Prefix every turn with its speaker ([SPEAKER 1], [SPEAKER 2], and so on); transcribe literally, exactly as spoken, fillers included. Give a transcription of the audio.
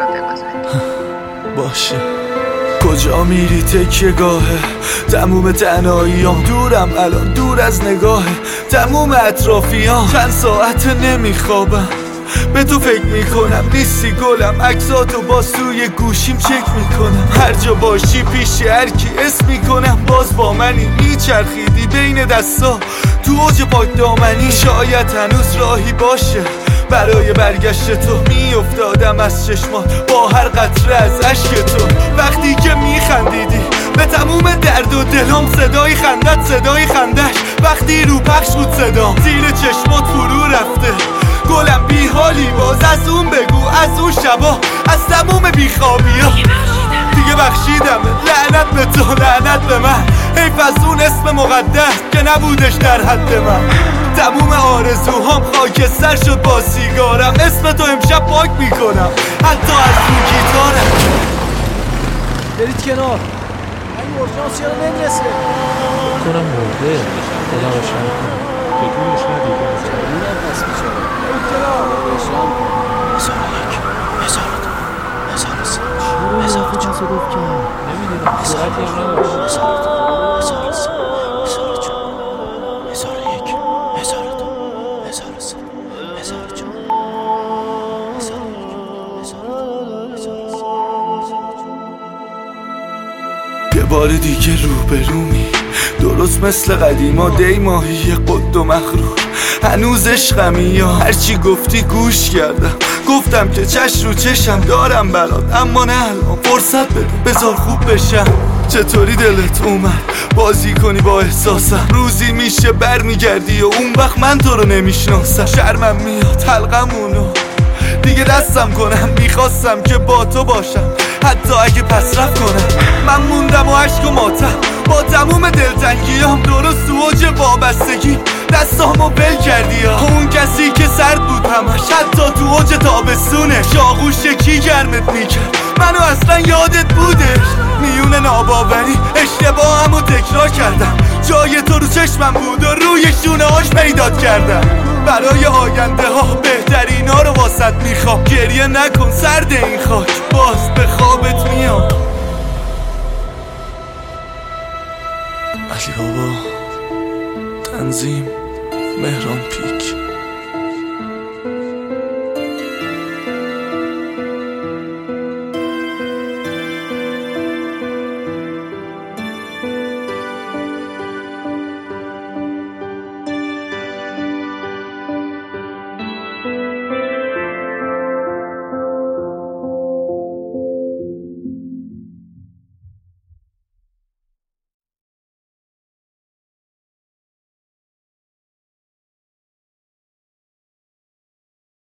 [SPEAKER 1] بگذاریم.
[SPEAKER 2] باشه. کجا میری تکیه گاهه؟ تموم تنهاییام دورم الان دور از نگاهه. تموم اطرافیام چند ساعت نمیخوابم، به تو فکر میکنم نیستی گلم. عکساتو باز توی گوشیم چک میکنم، هر جا باشی پیش هر کی اسم میکنم. باز با منی میچرخیدی بین دستا تو اوج پاک دامنی. شاید هنوز راهی باشه برای برگشت تو. میافتادم از چشمات با هر قطره از عشق تو. وقتی که میخندیدی به تموم درد و دلم، صدای خندت صدای خندش. وقتی رو پخش بود صدام زیر چشمات فرو رفته. گلم بی حالی باز از اون بگو، از اون شبا، از تموم بیخوابی ها دیگه بخشیدم. لعنت به تو لعنت به من، حیف از اون اسم مقدس که نبودش در حد من. تموم آرزوهام خاکستر شد با سیگارم. اسم تو امشب پاک میکنم حتی از اون گیتارم.
[SPEAKER 3] برید کنار، این اورژانس چرا نمیرسه؟
[SPEAKER 4] کنم مرده خدا روشن کنم.
[SPEAKER 3] تکونش ندیده اینم پس بیچاره. برید کنار روشن کن.
[SPEAKER 5] هزار و یک، هزار و دو، هزار و سه،
[SPEAKER 3] چرا
[SPEAKER 5] هزار و
[SPEAKER 3] این
[SPEAKER 5] چهار،
[SPEAKER 3] تصادف کرد؟
[SPEAKER 4] نمیدونم سرعتی هم نداشت.
[SPEAKER 5] هزار و دو، هزار و سه، هزار و چهار، هزار و یک، هزار و دو، هزار و سه، هزار و چهار، هزار و یک، هزار و دو، هزار و سه.
[SPEAKER 2] یه بار دیگه روبرومی، درست مثل قدیما. دی ماهی قد و مغرور، هنوز عشقمی یا هرچی گفتی گوش کردم. گفتم که چش رو چشم دارم برات، اما نه الان فرصت بده بذار خوب بشم. چطوری دلت اومد بازی کنی با احساسم؟ روزی میشه بر میگردی و اون وقت من تو رو نمیشناسم. شرمم میاد حلقمونو دیگه دستم کنم. میخواستم که با تو باشم حتی اگه پسرف کنم. من موندم و عشق و ماتم با تموم دلتنگیام. درست تو اوج وابستگی دستامو بل کردی ها. اون کسی که سرد بود همش حتی تو اوج تابستونه. شاغوش کی گرمت میکرد منو اصلا یادت بودش؟ میون ناباوری اشتباهمو تکرار کردم. جای تو رو چشمم بود و روی شونه هاش پیدات کردم. برای آینده ها بهترین ها رو واسط میخوام. گریه نکن سرد این خاک، باز به خوابت میام. علی بابا، تنظیم مهران پیک.